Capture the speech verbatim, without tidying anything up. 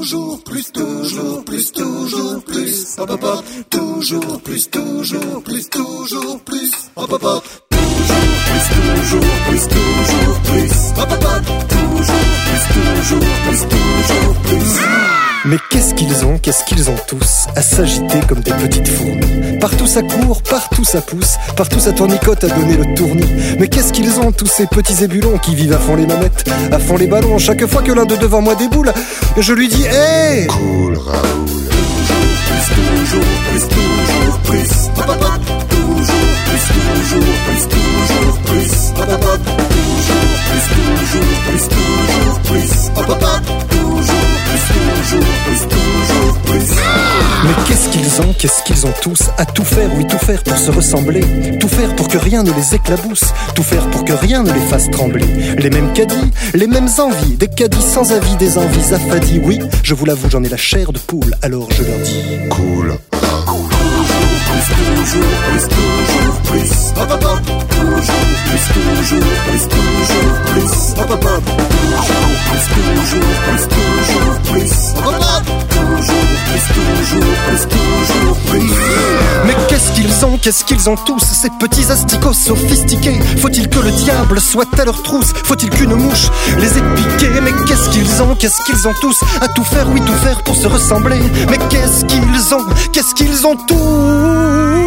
toujours plus, toujours plus, toujours plus, hop hop hop, toujours plus, toujours plus, toujours plus, hop hop hop, toujours plus, toujours plus, toujours plus, hop hop hop, toujours plus, toujours plus, toujours plus. Mais qu'est-ce qu'ils ont, qu'est-ce qu'ils ont tous à s'agiter comme des petites fourmis. Partout ça court, partout ça pousse, partout ça tournicote à donner le tournis. Mais qu'est-ce qu'ils ont tous ces petits ébulons qui vivent à fond les manettes, à fond les ballons. Chaque fois que l'un d'eux devant moi déboule, je lui dis hey, cool Raoul. Toujours plus, toujours plus, toujours plus, hop hop hop, toujours plus, toujours plus, toujours plus, hop hop hop, toujours plus, toujours plus, toujours plus, hop hop hop, toujours plus, toujours plus, toujours plus. Mais qu'est-ce qu'ils ont, qu'est-ce qu'ils ont tous à tout faire, oui tout faire pour se ressembler, tout faire pour que rien ne les éclabousse, tout faire pour que rien ne les fasse trembler. Les mêmes caddies, les mêmes envies, des caddies sans avis, des envies affadies. Oui, je vous l'avoue, j'en ai la chair de poule, alors je leur dis cool. Toujours plus, toujours plus, toujours plus, hop hop hop, toujours plus, toujours plus, toujours plus, hop hop hop, toujours plus, toujours plus, toujours plus, hop hop hop, toujours plus, toujours plus, toujours plus. Mais qu'est-ce qu'ils ont, qu'est-ce qu'ils ont tous, ces petits asticots sophistiqués. Faut-il que le diable soit à leur trousse, faut-il qu'une mouche les ait piqués. Mais qu'est-ce qu'ils ont, qu'est-ce qu'ils ont tous à tout faire, oui tout faire pour se ressembler. Mais qu'est-ce qu'ils ont, qu'est-ce qu'ils ont tous